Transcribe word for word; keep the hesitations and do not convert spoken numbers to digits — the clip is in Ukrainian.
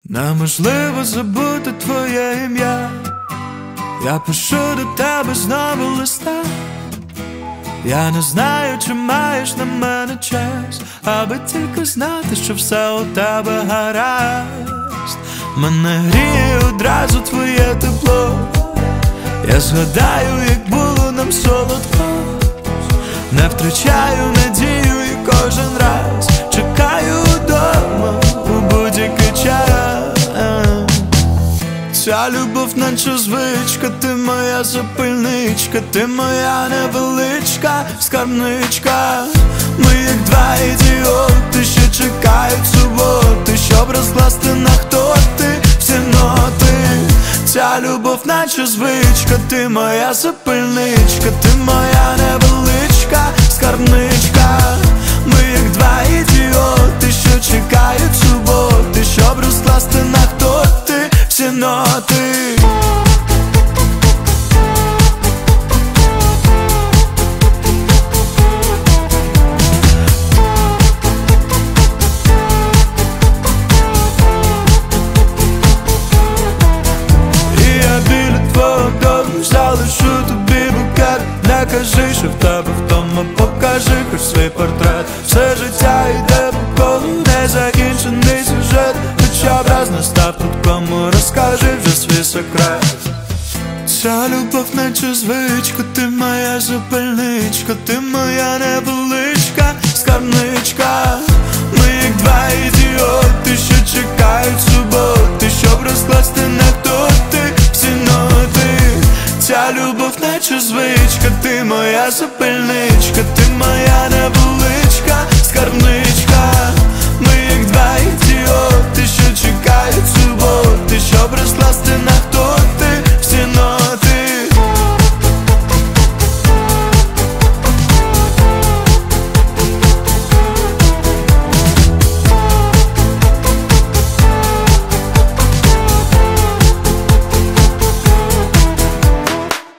Неможливо забути твоє ім'я. Я пишу до тебе знову листа. Я не знаю, чи маєш на мене час, аби тільки знати, що все у тебе гаразд. Мене гріє одразу твоє тепло. Я згадаю, як було нам солодко. Не втрачаю надію і кожен раз чекаю вдома у будь-який час. Ця любов наче звичка, ти моя запальничка, ти моя невеличка скарбничка. Ми як два ідіоти, що чекають суботи, щоб розкласти на хто ти всі ноти. Ця любов наче звичка, ти моя запальничка, ти моя невеличка скарбничка. Ми як два ідіоти, що чекають суботи, щоб розкласти на хто ти всі ноти. Залишу тобі букет. Не кажи, що в тебе вдома, покажи хоч свій портрет. Все життя йде по колу, незакінчений сюжет. Хоча б раз настав тут, кому розкажи вже свій секрет. Ця любов наче звичка, ти моя запальничка, ти моя невеличка скарбничка. Ми як два ідіоти, що чекають суботи, щоб розкласти на хто ти всі ноти. Ця любов наче звичка, ти моя запальничка, ти моя